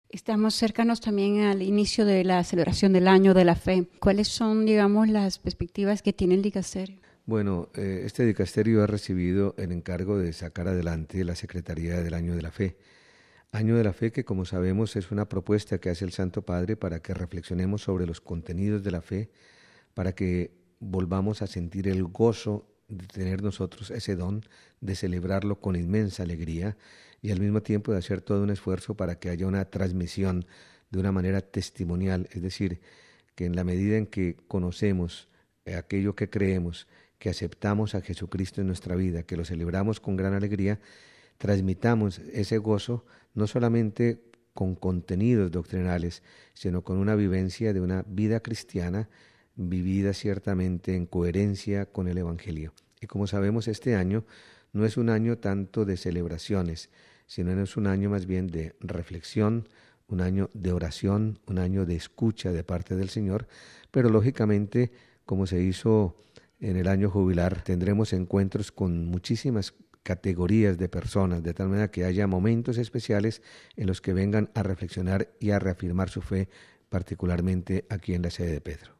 Estamos cercanos también al inicio de la celebración del Año de la Fe. ¿Cuáles son, digamos, las perspectivas que tiene el dicasterio? Bueno, este dicasterio ha recibido el encargo de sacar adelante la Secretaría del Año de la Fe. Año de la Fe que, como sabemos, es una propuesta que hace el Santo Padre para que reflexionemos sobre los contenidos de la fe, para que volvamos a sentir el gozo de tener nosotros ese don, de celebrarlo con inmensa alegría y al mismo tiempo de hacer todo un esfuerzo para que haya una transmisión de una manera testimonial, es decir, que en la medida en que conocemos aquello que creemos, que aceptamos a Jesucristo en nuestra vida, que lo celebramos con gran alegría, transmitamos ese gozo no solamente con contenidos doctrinales, sino con una vivencia de una vida cristiana vivida ciertamente en coherencia con el Evangelio. Y como sabemos, este año no es un año tanto de celebraciones, sino es un año más bien de reflexión, un año de oración, un año de escucha de parte del Señor, pero lógicamente, como se hizo en el año jubilar, tendremos encuentros con muchísimas categorías de personas, de tal manera que haya momentos especiales en los que vengan a reflexionar y a reafirmar su fe, particularmente aquí en la sede de Pedro.